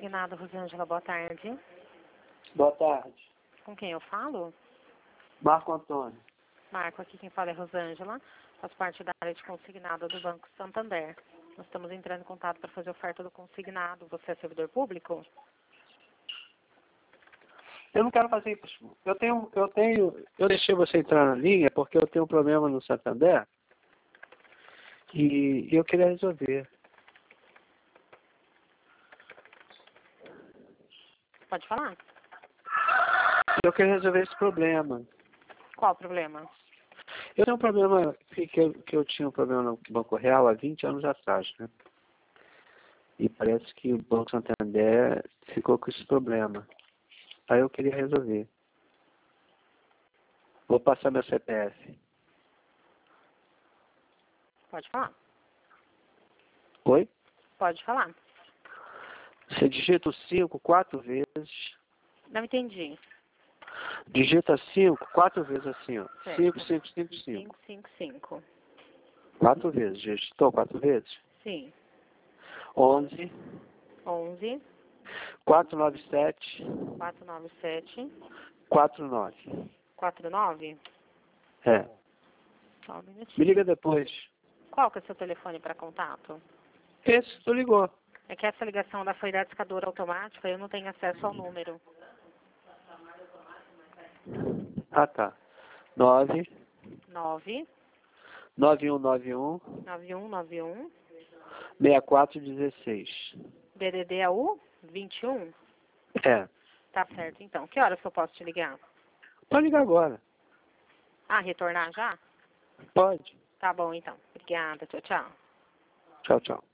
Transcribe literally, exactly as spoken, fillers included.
Consignado, Rosângela, boa tarde. Boa tarde. Com quem eu falo? Marco Antônio. Marco, aqui quem fala é Rosângela, faço parte da área de consignado do Banco Santander. Nós estamos entrando em contato para fazer oferta do consignado. Você é servidor público? Eu não quero fazer isso. Eu tenho, eu tenho, eu deixei você entrar na linha porque eu tenho um problema no Santander e eu queria resolver. Pode falar? Eu queria resolver esse problema. Qual o problema? Eu tenho um problema que, que, eu, que eu tinha um problema no Banco Real há vinte anos atrás, né? E parece que o Banco Santander ficou com esse problema. Aí eu queria resolver. Vou passar meu C P F. Pode falar. Oi? Pode falar. Você digita o cinco quatro vezes. Não entendi. Digita cinco quatro vezes assim, ó. Certo. cinco, cinco, cinco, cinco. cinco cinco cinco. Quatro vezes. Digitou quatro vezes? Sim. onze. onze. quatrocentos e noventa e sete. quatrocentos e noventa e sete. quarenta e nove. quarenta e nove? É. Só um minutinho. Me liga depois. Qual que é o seu telefone para contato? Esse, tu ligou. É que essa ligação da foi da discadora automática, eu não tenho acesso ao número. Ah, tá. nove. nove. nove um nove um. nove um nove um. seis quatro um seis. D D D é o vinte e um? É. Tá certo, então. Que horas que eu posso te ligar? Pode ligar agora. Ah, retornar já? Pode. Tá bom, então. Obrigada. Tchau, tchau. Tchau, tchau.